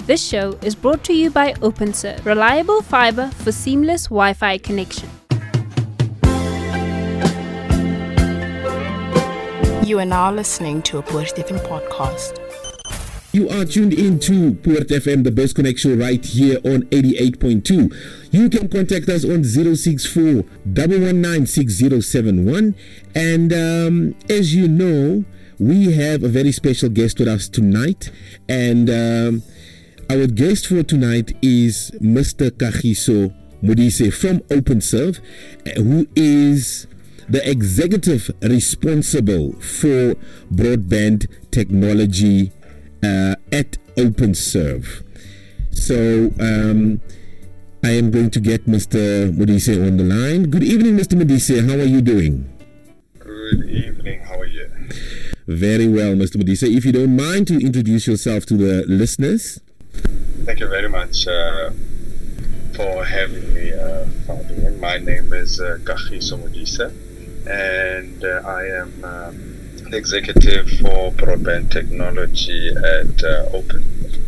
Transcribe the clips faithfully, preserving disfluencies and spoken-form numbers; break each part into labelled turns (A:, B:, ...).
A: This show is brought to you by OpenServe, reliable fiber for seamless Wi-Fi connection.
B: You are now listening to a Poort F M podcast.
C: You are tuned in to Poort F M, the best connection right here on eighty-eight point two. You can contact us on zero six four, one one nine, six zero seven one. And um, as you know, we have a very special guest with us tonight. And um, our guest for tonight is Mister Kagiso Modise from OpenServe, who is the executive responsible for broadband technology uh, at OpenServe. So um, I am going to get Mister Modise on the line. Good evening, Mister Modise. How are you doing?
D: Good evening. How are you?
C: Very well, Mister Modise. If you don't mind to introduce yourself to the listeners.
D: Thank you very much uh, for having me, uh, Fabian. My name is uh, Kagiso Modise, and uh, I am um, the executive for broadband technology at uh, Open.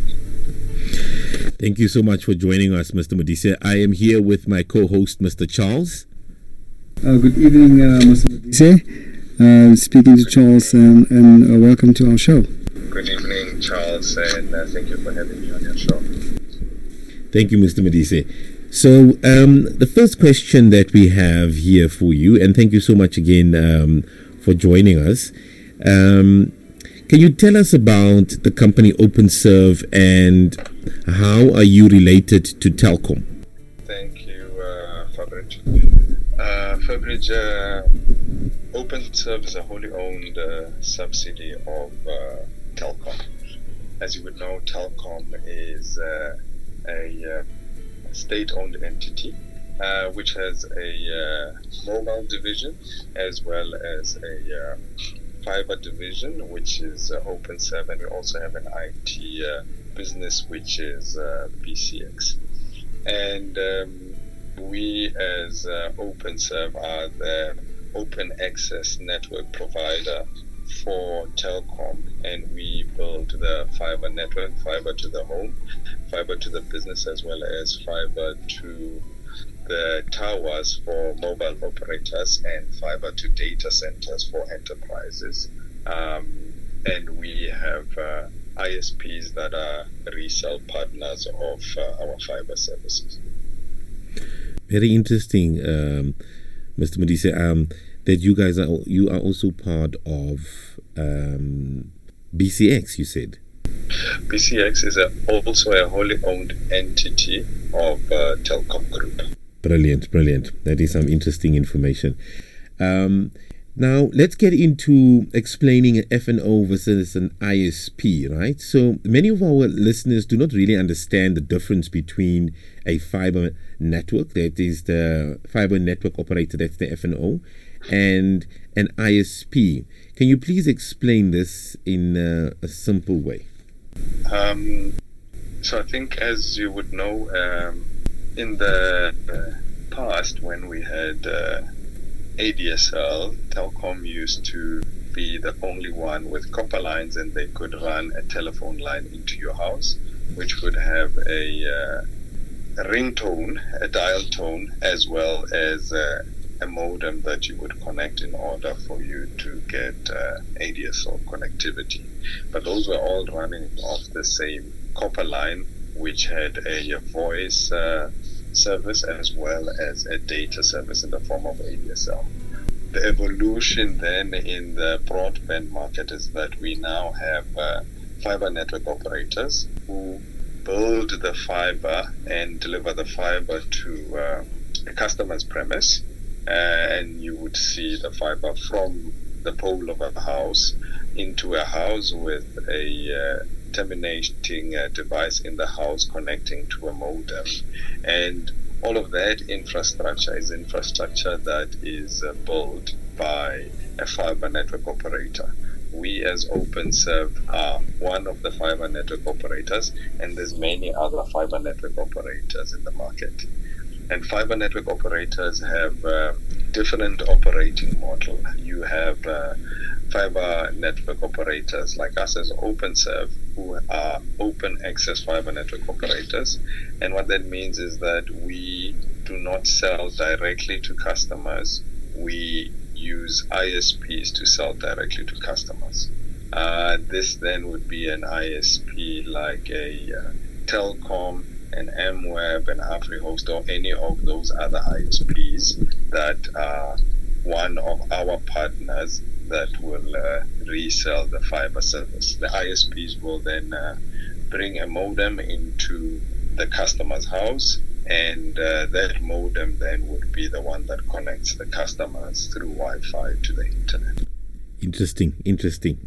C: Thank you so much for joining us, Mister Modise. I am here with my co-host, Mister Charles.
E: Uh, good evening, uh, Mister Modise. Uh, speaking to Charles, um, and uh, welcome to our show.
D: Good evening, Charles, and uh, thank you for having me on your show.
C: Thank you, Mister Modise. So, um, the first question that we have here for you, and thank you so much again um, for joining us. Um, can you tell us about the company OpenServe and how are you related to Telkom?
D: Thank you, uh, Fabridge. Uh, Fabridge, uh, OpenServe is a wholly owned uh, subsidy of uh, Telkom. As you would know, Telkom is uh, a uh, state-owned entity uh, which has a uh, mobile division as well as a uh, fiber division, which is uh, OpenServe, and we also have an I T uh, business which is uh, B C X. And um, we as uh, OpenServe are the open access network provider for Telkom, and we build the fiber network, fiber to the home, fiber to the business, as well as fiber to the towers for mobile operators and fiber to data centers for enterprises. Um, and we have uh, I S Ps that are resale partners of uh, our fiber services.
C: Very interesting, um, Mister Modise, um, that you guys are you are also part of um, B C X, you said.
D: B C X is a, also a wholly owned entity of uh, Telkom Group.
C: Brilliant, brilliant. That is some interesting information. Um, now, let's get into explaining an F and O versus an I S P, right? So, many of our listeners do not really understand the difference between a fiber network, that is the fiber network operator, that's the F and O, and an I S P. Can you please explain this in uh, a simple way?
D: Um, so I think, as you would know, um, in the uh, past, when we had uh, A D S L, Telkom used to be the only one with copper lines, and they could run a telephone line into your house, which would have a, uh, a ringtone, a dial tone, as well as uh, a modem that you would connect in order for you to get uh, A D S L connectivity. But those were all running off the same copper line, which had a, a voice uh, service as well as a data service in the form of A D S L. The evolution then in the broadband market is that we now have uh, fiber network operators who build the fiber and deliver the fiber to uh, a customer's premise. Uh, and you would see the fiber from the pole of a house into a house with a uh, terminating uh, device in the house connecting to a modem. And all of that infrastructure is infrastructure that is uh, built by a fiber network operator. We as OpenServe are one of the fiber network operators, and there's many other fiber network operators in the market. And fiber network operators have uh, different operating model. You have uh, fiber network operators like us as OpenServe, who are open access fiber network operators. And what that means is that we do not sell directly to customers. We use I S Ps to sell directly to customers. Uh, this then would be an I S P like a uh, Telkom, an Amweb, an AfriHost, or any of those other I S Ps that are one of our partners that will uh, resell the fiber service. The I S Ps will then uh, bring a modem into the customer's house, and uh, that modem then would be the one that connects the customers through Wi-Fi to the internet.
C: Interesting, interesting.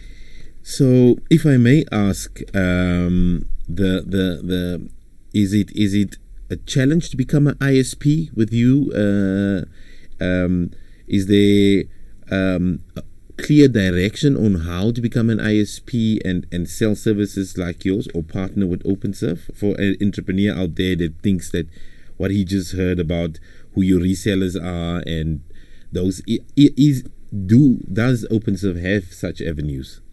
C: So, if I may ask, um, the the the is it is it a challenge to become an I S P with you? Uh, um, is there um, a clear direction on how to become an I S P and, and sell services like yours, or partner with OpenServe? For an entrepreneur out there that thinks that what he just heard about who your resellers are and those is do does OpenServe have such avenues?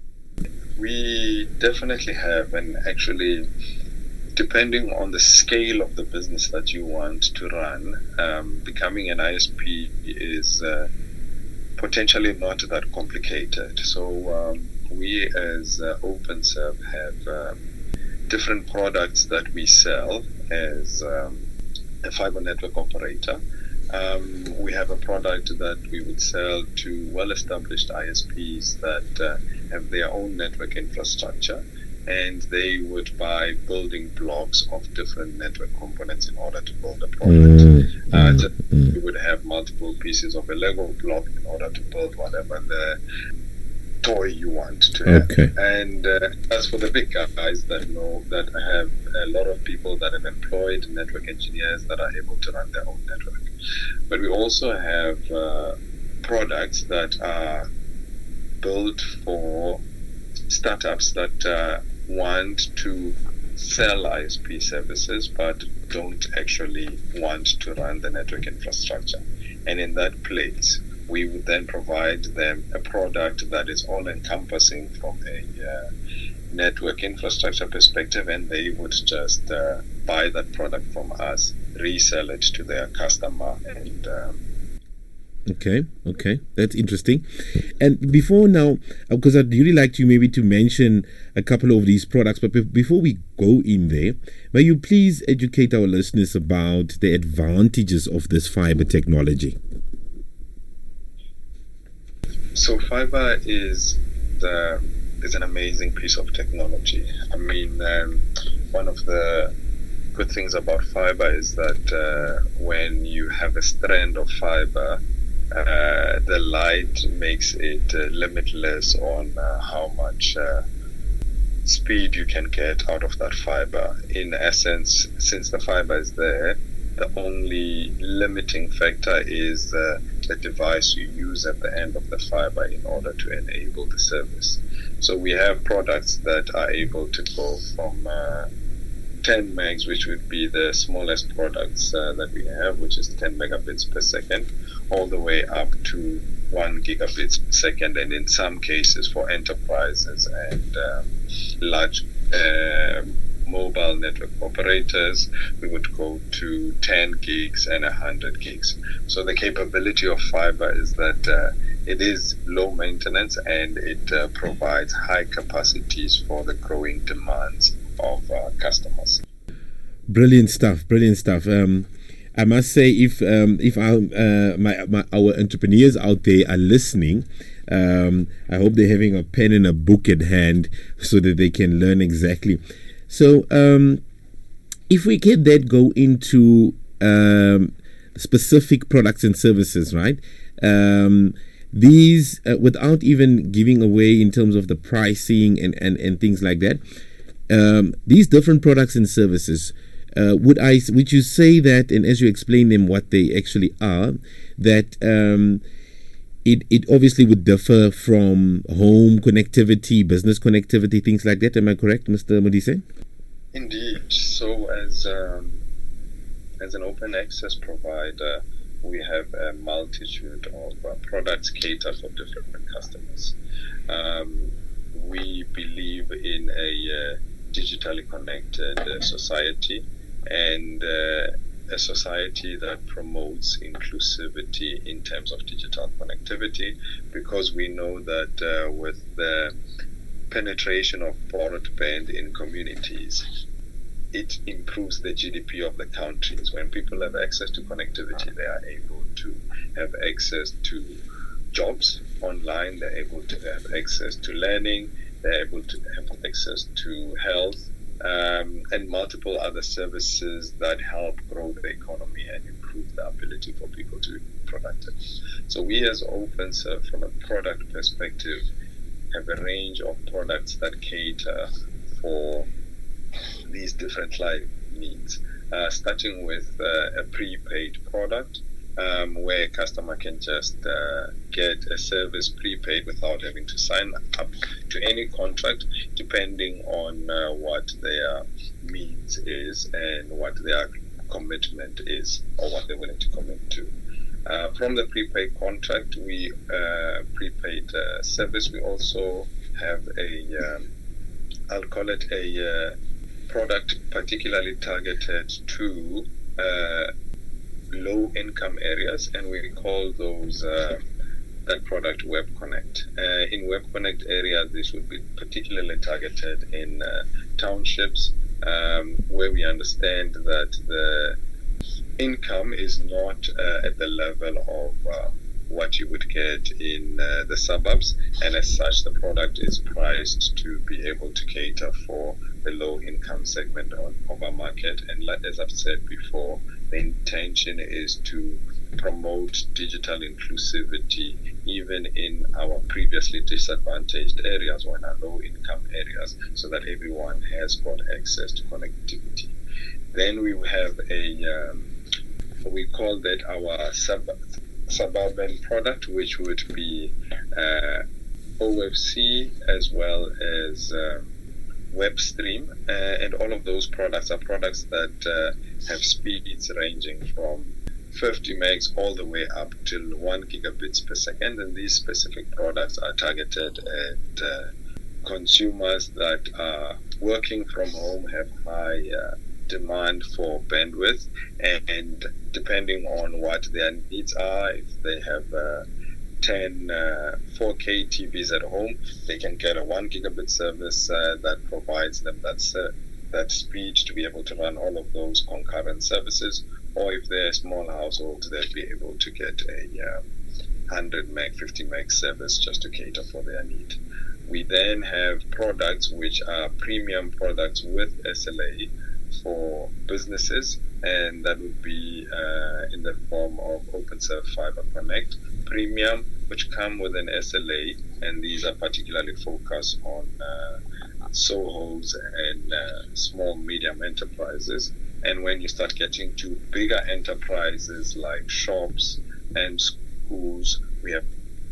D: We definitely have, and actually, depending on the scale of the business that you want to run, um, becoming an I S P is uh, potentially not that complicated. So um, we as uh, OpenServe have um, different products that we sell as um, a fiber network operator. Um, we have a product that we would sell to well-established I S Ps that uh, have their own network infrastructure, and they would buy building blocks of different network components in order to build a product. Mm, uh, mm, mm. We would have multiple pieces of a Lego block in order to build whatever the toy you want to have.
C: Okay.
D: And uh, as for the big guys that know that have a lot of people that have employed network engineers that are able to run their own network. But we also have uh, products that are built for startups that uh, want to sell I S P services but don't actually want to run the network infrastructure. And in that place, we would then provide them a product that is all-encompassing from a uh, network infrastructure perspective, and they would just uh, buy that product from us, resell it to their customer, and um,
C: okay okay that's interesting. And before now, because I'd really like you maybe to mention a couple of these products, but be- before we go in there, may you please educate our listeners about the advantages of this fiber technology?
D: So fiber is the is an amazing piece of technology. I mean, um, one of the good things about fiber is that uh, when you have a strand of fiber, uh, the light makes it uh, limitless on uh, how much uh, speed you can get out of that fiber. In essence, since the fiber is there, the only limiting factor is uh, the device you use at the end of the fiber in order to enable the service. So we have products that are able to go from uh, ten megs, which would be the smallest products uh, that we have, which is ten megabits per second, all the way up to one gigabits per second, and in some cases for enterprises and um, large uh, mobile network operators, we would go to ten gigs and one hundred gigs. So the capability of fiber is that uh, it is low maintenance, and it uh, provides high capacities for the growing demands of uh, customers.
C: Brilliant stuff, brilliant stuff. Um, I must say, if um, if our, uh, my, my, our entrepreneurs out there are listening, um, I hope they're having a pen and a book at hand so that they can learn exactly. So, um, if we can then go into um, specific products and services, right? Um, these, uh, without even giving away in terms of the pricing and, and, and things like that, um, these different products and services, uh, would I would you say that, and as you explain them what they actually are, that um, it it obviously would differ from home connectivity, business connectivity, things like that. Am I correct, Mister Modise?
D: Indeed. So as um, as an open access provider, we have a multitude of uh, products cater for different customers. Um, we believe in a uh, digitally connected uh, society, and uh, a society that promotes inclusivity in terms of digital connectivity, because we know that uh, with the penetration of broadband in communities, it improves the G D P of the countries. When people have access to connectivity, they are able to have access to jobs online, they're able to have access to learning, they're able to have access to health, um, and multiple other services that help grow the economy and improve the ability for people to be productive. So we as OpenServe, from a product perspective, have a range of products that cater for these different life needs, uh, starting with uh, a prepaid product, um, where a customer can just uh, get a service prepaid without having to sign up to any contract, depending on uh, what their needs is and what their commitment is, or what they're willing to commit to. Uh, from the prepaid contract, we uh, prepaid uh, service, we also have a, um, I'll call it a uh, product particularly targeted to uh, low-income areas, and we call those uh, that product Web Connect. Uh, in Web Connect area, this would be particularly targeted in uh, townships, um, where we understand that the income is not uh, at the level of uh, what you would get in uh, the suburbs, and as such the product is priced to be able to cater for the low income segment of, of our market. And like, as I've said before, the intention is to promote digital inclusivity even in our previously disadvantaged areas or in our low income areas, so that everyone has got access to connectivity. Then we have a um, we call that our sub suburban product, which would be uh, O F C as well as uh, WebStream, uh, and all of those products are products that uh, have speeds ranging from fifty megs all the way up till one gigabits per second, and these specific products are targeted at uh, consumers that are working from home, have high uh, demand for bandwidth, and, and depending on what their needs are, if they have uh, ten uh, four K T Vs at home, they can get a one gigabit service uh, that provides them that, uh, that speed to be able to run all of those concurrent services. Or if they're a small household, they'll be able to get a uh, one hundred meg, fifty meg service just to cater for their need. We then have products which are premium products with S L A for businesses, and that would be uh, in the form of OpenServe Fiber Connect Premium, which come with an S L A, and these are particularly focused on uh, S O Hos and uh, small medium enterprises. And when you start getting to bigger enterprises like shops and schools, we have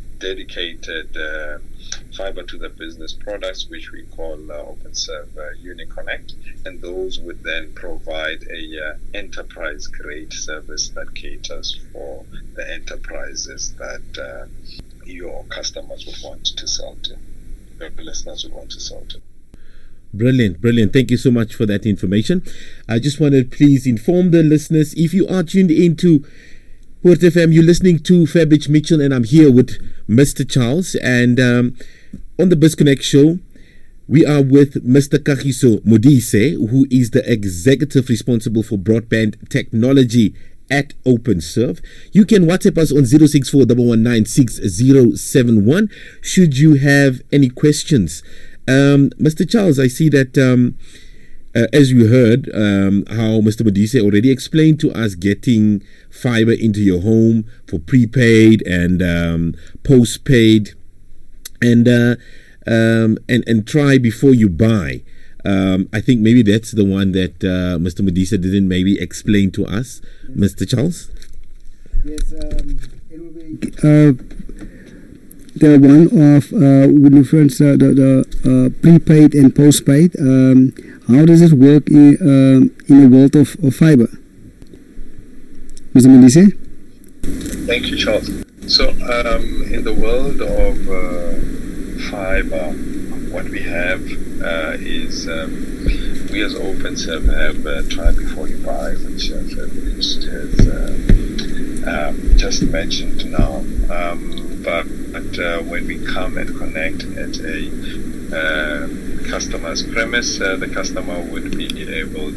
D: dedicated uh, fiber to the business products, which we call uh, OpenServe uh, UniConnect, and those would then provide a uh, enterprise grade service that caters for the enterprises that uh, your customers would want to sell to, your listeners would want to sell to.
C: Brilliant, brilliant. Thank you so much for that information. I just want to please inform the listeners, if you are tuned into Port F M, you're listening to Fabric Mitchell, and I'm here with Mister Charles. And um, on the BizConnect show, we are with Mister Kagiso Modise, who is the executive responsible for broadband technology at OpenServe. You can WhatsApp us on zero six four one one nine six zero seven one should you have any questions. Um, Mister Charles, I see that um, uh, as you heard um, how Mister Modise already explained to us, getting fiber into your home for prepaid and um, postpaid, and uh, um, and and try before you buy. Um, I think maybe that's the one that uh, Mister Modise didn't maybe explain to us, yes. Mister Charles.
E: Yes, um, it will be. Uh, The one of uh, with reference uh, the, the uh, prepaid and postpaid. Um, how does it work in, uh, in the world of, of fiber, Mister Modise?
D: Thank you, Charles. So, um, in the world of uh, fiber, what we have uh, is um, we as OpenServe have uh, Try Before You Buy, which uh, Fabrice has uh, um, just mentioned now. Um, but but uh, when we come and connect at a uh, customer's premise, uh, the customer would be able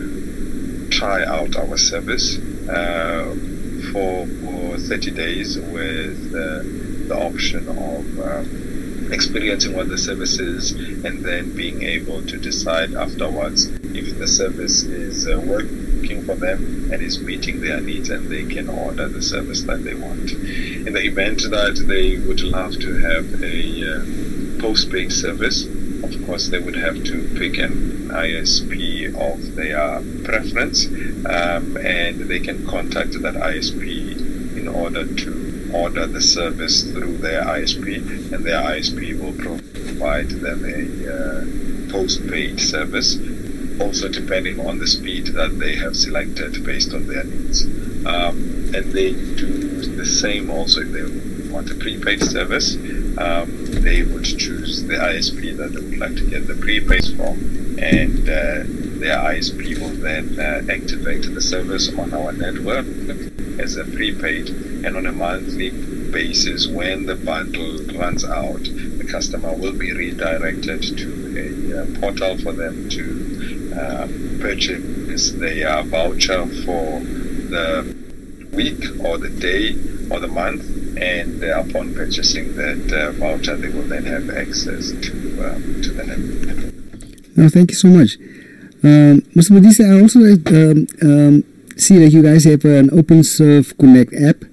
D: to try out our service uh, for, for thirty days with uh, the option of um, experiencing what the service is and then being able to decide afterwards if the service is uh, working for them and is meeting their needs, and they can order the service that they want. In the event that they would love to have a uh, post-paid service, of course they would have to pick an I S P of their preference, um, and they can contact that I S P in order to order the service through their I S P, and their I S P will provide them a uh, post-paid service, also depending on the speed that they have selected based on their needs. Um, and they do the same also if they want a prepaid service. Um, they would choose the I S P that they would like to get the prepaid from, and uh, their I S P will then uh, activate the service on our network as a prepaid, and on a monthly basis, when the bundle runs out, the customer will be redirected to a uh, portal for them to uh, purchase their voucher for the week or the day or the month, and uh, upon purchasing that uh, voucher, they will then have access to um, to the network.
E: No, thank you so much. Um, Mister Modise, I also um, um, see that you guys have an OpenServe Connect app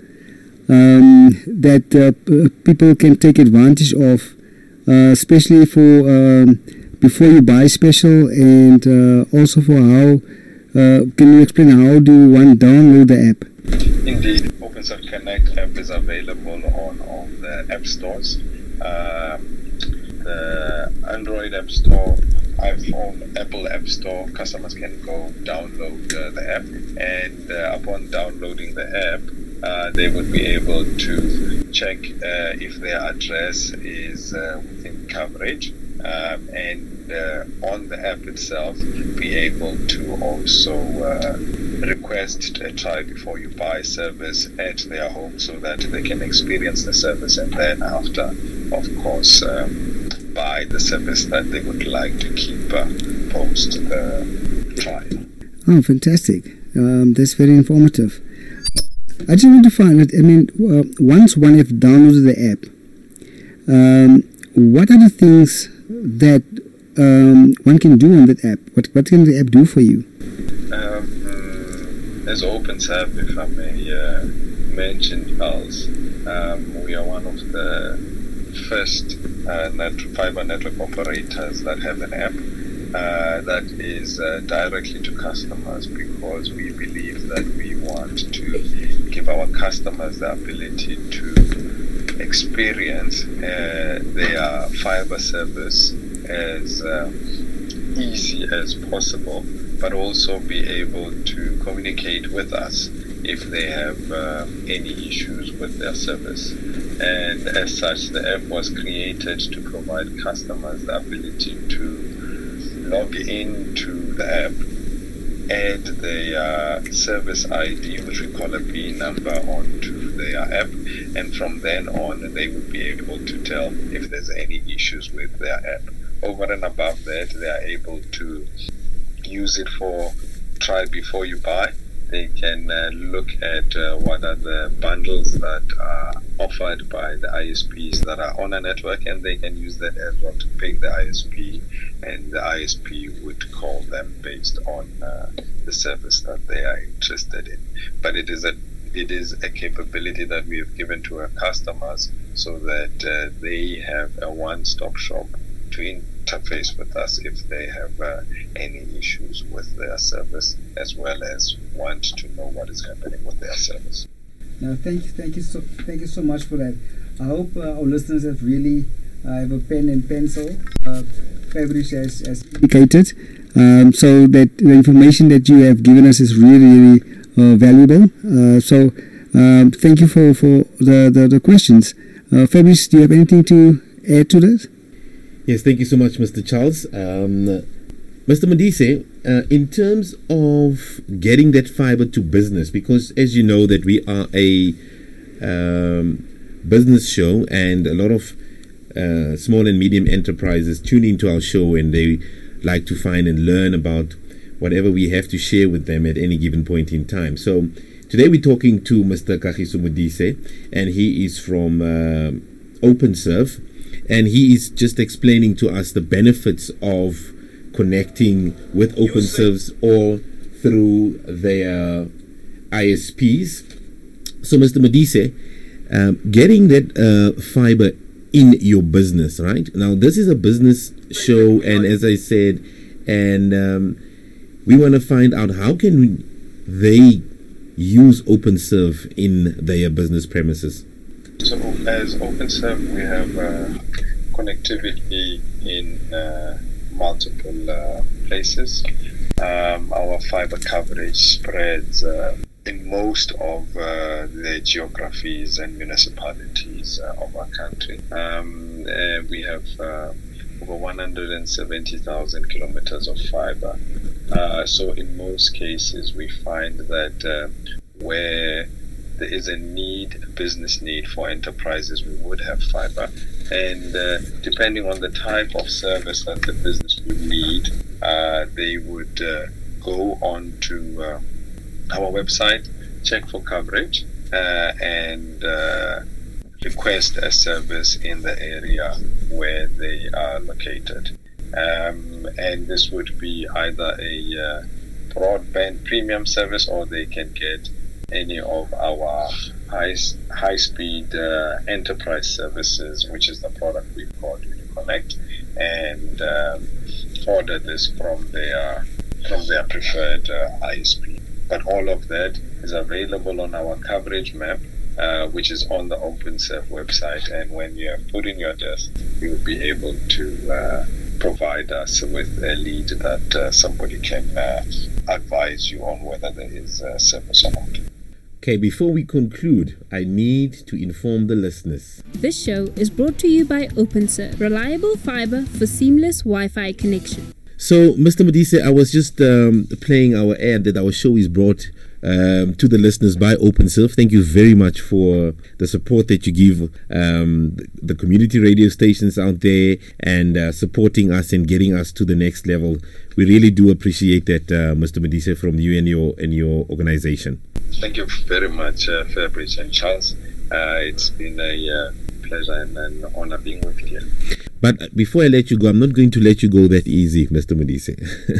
E: um, that uh, p- people can take advantage of, uh, especially for um, before you buy special, and uh, also for how, uh, can you explain how do one download the app?
D: Indeed, OpenServe Connect app is available on all the app stores. Um, the Android App Store, iPhone, Apple App Store, customers can go download uh, the app, and uh, upon downloading the app, uh, they would be able to check uh, if their address is uh, within coverage, um, and uh, on the app itself be able to also uh, request a Try Before You Buy service at their home, so that they can experience the service and then after, of course, um, buy the service that they would like to keep uh, post the trial.
E: Oh, fantastic. Um, that's very informative. I just want to find out, I mean, uh, once one have downloaded the app, um, what are the things that um, one can do on that app? What, what can the app do for you?
D: Um, as OpenServe, if I may uh, mention, Charles, um, we are one of the first uh, net, fiber network operators that have an app uh, that is uh, directly to customers, because we believe that we want to give our customers the ability to experience uh, their fiber service as uh, easy as possible, but also be able to communicate with us if they have uh, any issues with their service. And as such, the app was created to provide customers the ability to log into the app, add their uh, service I D, which we call a B number, onto their app, and from then on they would be able to tell if there's any issues with their app. Over and above that, they are able to use it for Try Before You Buy. They can uh, look at uh, what are the bundles that are offered by the I S Ps that are on a network, and they can use that as well to pick the I S P, and the I S P would call them based on uh, the service that they are interested in. But it is a it is a capability that we have given to our customers, so that uh, they have a one-stop shop to interface with us if they have uh, any issues with their service, as well as want to know what is happening with their service.
E: Now, thank you, thank you so, thank you so much for that. I hope uh, our listeners have really uh, have a pen and pencil. Uh, Fabrice has, has indicated, um, so that the information that you have given us is really, really uh, valuable. Uh, so, um, thank you for for the the, the questions. Uh, Fabrice, do you have anything to add to this?
C: Yes, thank you so much, Mister Charles. Um, Mister Modise, uh, in terms of getting that fiber to business, because as you know that we are a um, business show, and a lot of uh, small and medium enterprises tune into our show and they like to find and learn about whatever we have to share with them at any given point in time. So today we're talking to Mister Kagiso Modise, and he is from uh, OpenServe, and he is just explaining to us the benefits of connecting with OpenServe or through their I S Ps. So Mister Modise, um, getting that uh, fiber in your business, right? Now this is a business show, and as I said, and um, we want to find out how can they use OpenServe in their business premises.
D: So as OpenServe, we have uh, connectivity in uh, multiple uh, places. Um, our fiber coverage spreads uh, in most of uh, the geographies and municipalities uh, of our country. Um, uh, we have uh, over one hundred seventy thousand kilometers of fiber. Uh, so in most cases, we find that uh, where there is a need, a business need for enterprises, we would have fiber. And uh, depending on the type of service that the business would need, uh, they would uh, go on to uh, our website, check for coverage, uh, and uh, request a service in the area where they are located. Um, and this would be either a uh, broadband premium service, or they can get any of our high high speed uh, enterprise services, which is the product we've called UniConnect, and um, order this from their from their preferred uh, I S P. But all of that is available on our coverage map, uh, which is on the OpenServe website. And when you have put in your address, you will be able to uh, provide us with a lead that uh, somebody can uh, advise you on whether there is a service or not.
C: Okay, before we conclude, I need to inform the listeners.
A: This show is brought to you by OpenServe, reliable fiber for seamless Wi-Fi connection.
C: So, Mister Modise, I was just um, playing our ad that our show is brought um, to the listeners by OpenServe. Thank you very much for the support that you give um, the community radio stations out there, and uh, supporting us and getting us to the next level. We really do appreciate that, uh, Mister Modise, from you and your and your organization.
D: Thank you very much, uh, Fabrice and Charles. Uh, it's been a uh, pleasure and an honor being with you.
C: But before I let you go, I'm not going to let you go that easy, Mister Modise.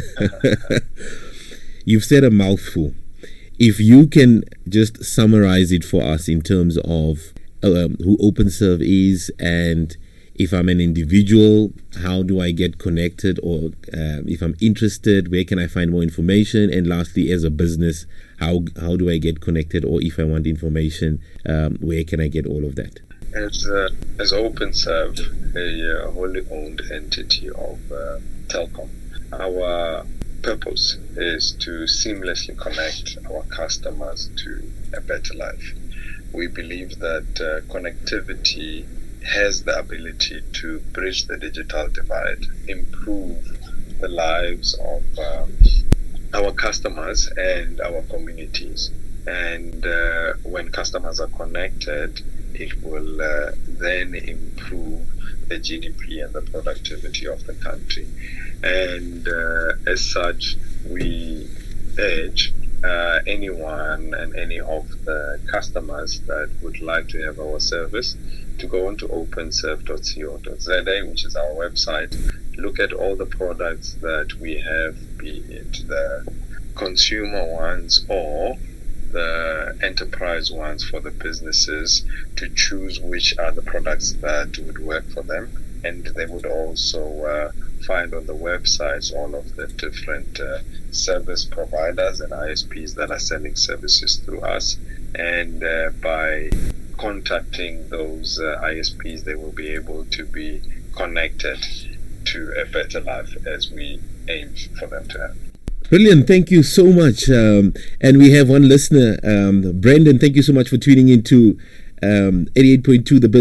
C: You've said a mouthful. If you can just summarize it for us in terms of um, who OpenServe is, and if I'm an individual, how do I get connected, or uh, if I'm interested, where can I find more information? And lastly, as a business, how how do I get connected, or if I want information, um, where can I get all of that?
D: As uh, as OpenServe, a uh, wholly owned entity of uh, Telkom, our purpose is to seamlessly connect our customers to a better life. We believe that uh, connectivity has the ability to bridge the digital divide, improve the lives of um, our customers and our communities. And uh, when customers are connected, it will uh, then improve the G D P and the productivity of the country. And uh, as such, we urge uh, anyone and any of the customers that would like to have our service to go on to openserve dot co dot za, which is our website, look at all the products that we have, be it the consumer ones or the enterprise ones for the businesses, to choose which are the products that would work for them. And they would also uh, find on the websites all of the different uh, service providers and I S Ps that are selling services through us. And uh, by contacting those uh, I S Ps, they will be able to be connected to a better life as we aim for them to have.
C: Brilliant. Thank you so much. Um, and we have one listener, um, Brandon. Thank you so much for tuning into um, eighty-eight point two, the best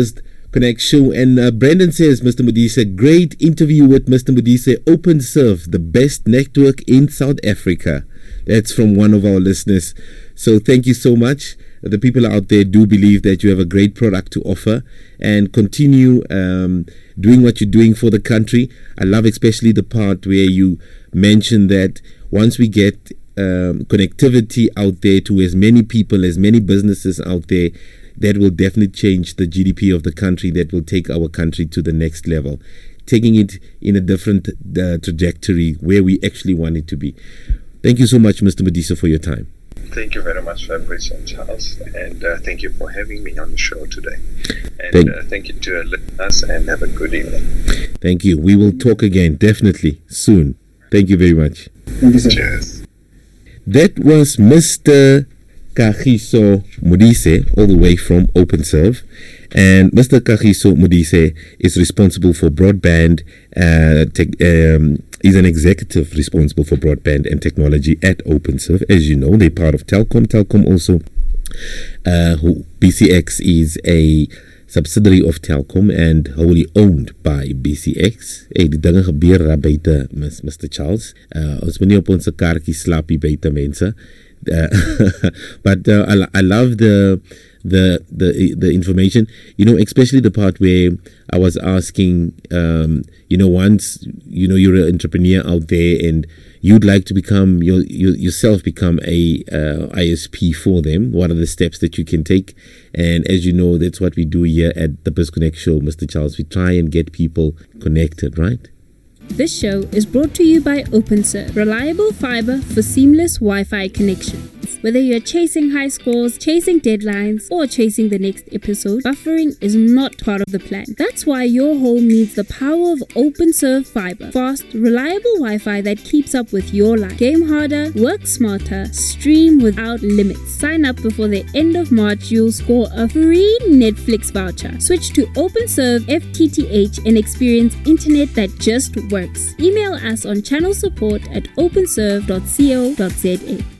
C: Connect show. And uh, Brandon says, Mister Modise, great interview with Mister Modise. OpenServe, the best network in South Africa. That's from one of our listeners. So thank you so much. The people out there do believe that you have a great product to offer, and continue um, doing what you're doing for the country. I love especially the part where you mention that once we get um, connectivity out there to as many people, as many businesses out there, that will definitely change the G D P of the country, that will take our country to the next level, taking it in a different uh, trajectory where we actually want it to be. Thank you so much, Mister Modise, for your time.
D: Thank you very much, Fabrice and Charles, and uh, thank you for having me on the show today. And
C: thank,
D: uh, thank you to our listeners, and have a good evening.
C: Thank you. We will talk again, definitely, soon. Thank you very much.
E: Thank you, sir.
D: Cheers.
C: That was Mister Kagiso Modise, all the way from OpenServe. And Mister Kagiso Modise is responsible for broadband, uh, tech, um, is an executive responsible for broadband and technology at OpenServe. As you know, they're part of Telkom. Telkom also, uh, who B C X is a subsidiary of Telkom and wholly owned by B C X. Hey, die dinge gebeur daar buite, Mister Charles. Uh, ons moet nie op ons kaartjie slaap hier buite, mense. Uh, but uh, I, I love the the the the information, you know, especially the part where I was asking, um, you know, once you know you're an entrepreneur out there and you'd like to become your, your yourself become a uh, I S P for them, what are the steps that you can take? And as you know, that's what we do here at the BizConnect Show, Mister Charles. We try and get people connected, right?
A: This show is brought to you by OpenServe, reliable fiber for seamless Wi-Fi connections. Whether you're chasing high scores, chasing deadlines, or chasing the next episode, buffering is not part of the plan. That's why your home needs the power of OpenServe fiber. Fast, reliable Wi-Fi that keeps up with your life. Game harder, work smarter, stream without limits. Sign up before the end of March, you'll score a free Netflix voucher. Switch to OpenServe F T T H and experience internet that just works. Email us on channel support at openserve dot co dot za.